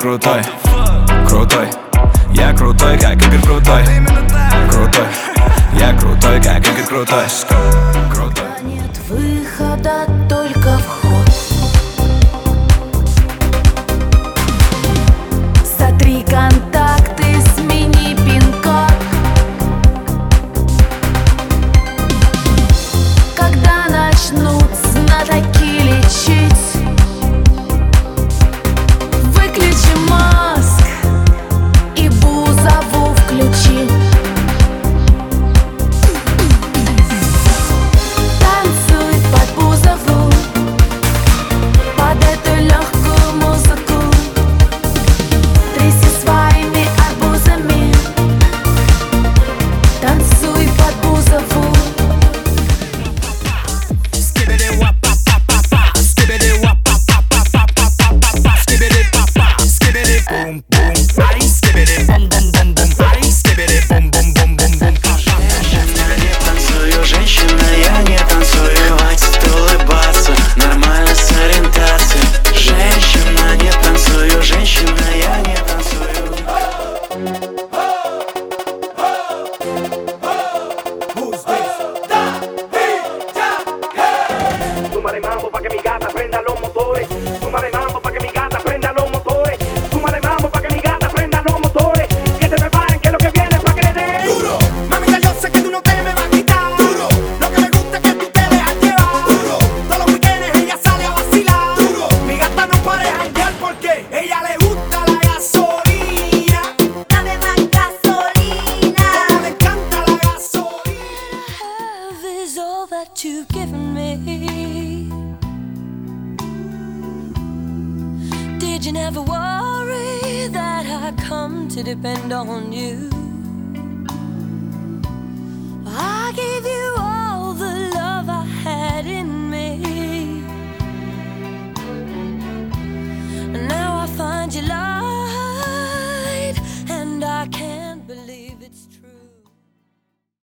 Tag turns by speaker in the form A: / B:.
A: крутой. Крутой, я крутой, как Игорь Крутой. Крутой, я крутой, как Игорь Крутой. Крутой.
B: Нет выхода, только вход. Сотри контакты, смени пин-код. Когда начнут знатоки лечить, выключи мозг и Бузову включи. Танцуй под Бузову, под эту легкую музыку. Тряси своими арбузами, танцуй под Бузову.
C: Танцую, женщина, я не танцую. Хватит улыбаться, нормально с ориентацией. Женщина, не танцую, женщина, я не танцую.
D: Súmale mambo pa' que mi gata prenda los motores. Súmale mambo pa' que mi gata prenda los motores. Súmale mambo pa' que mi gata prenda los motores. Que se preparen que lo que viene es pa' que le den duro. Mamita, yo sé que tú no te me vas a quitar duro. Lo que me gusta es que tú te dejas llevar duro. Todos los weekends ella sale a vacilar duro. Mi gata no para de janguear porque ella le gusta la gasolina.
B: Dame más gasolina.
D: Como le encanta la gasolina.
B: Love is all that you've given me. Did you never worry that I come to depend on you?